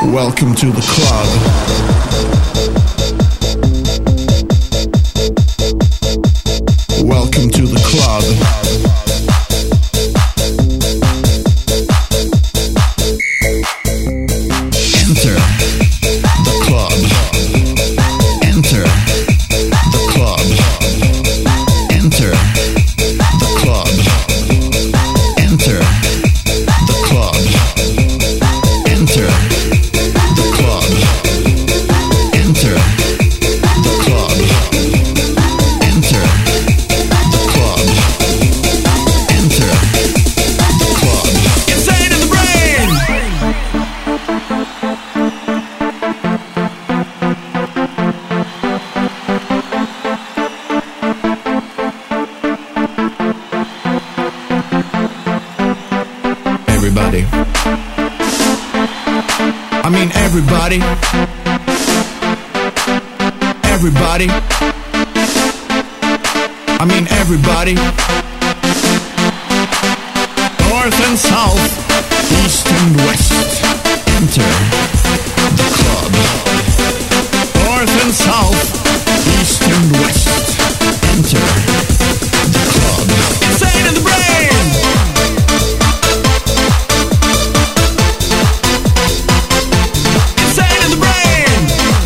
Welcome to the club. Welcome to the club. Enter the club. Enter the club. Enter the club. Enter the club. Enter the club. Enter the club. Enter the club. Enter the club. Insane in the brain. Everybody. I mean everybody. Everybody. I mean everybody. North and south, east and west. Enter the club. North and south, east and west. Enter the club. Insane in the brain. Insane in the brain.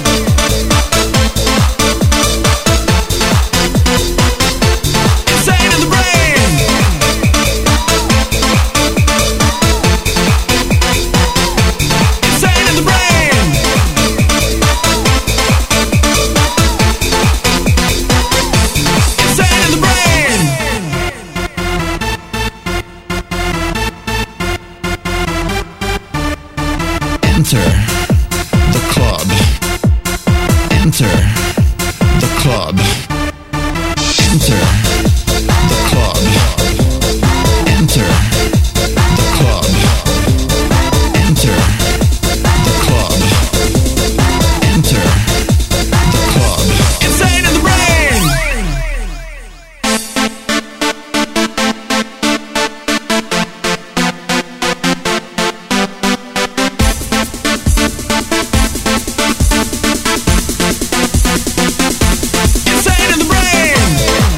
Insane in the brain. Insane in the brain. Insane in the brain. Enter the club. Enter the club. Enter the club. Enter the club. Enter the club. Enter the club. Insane in the brain. Insane in the brain.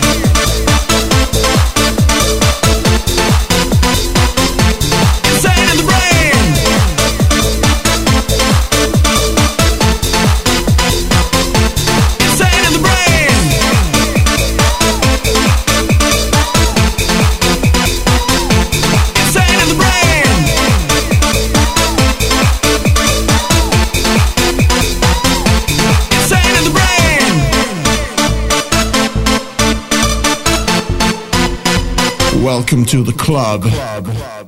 Insane in the brain. Insane in the brain. Insane in the brain. Insane in the brain. Welcome to the club.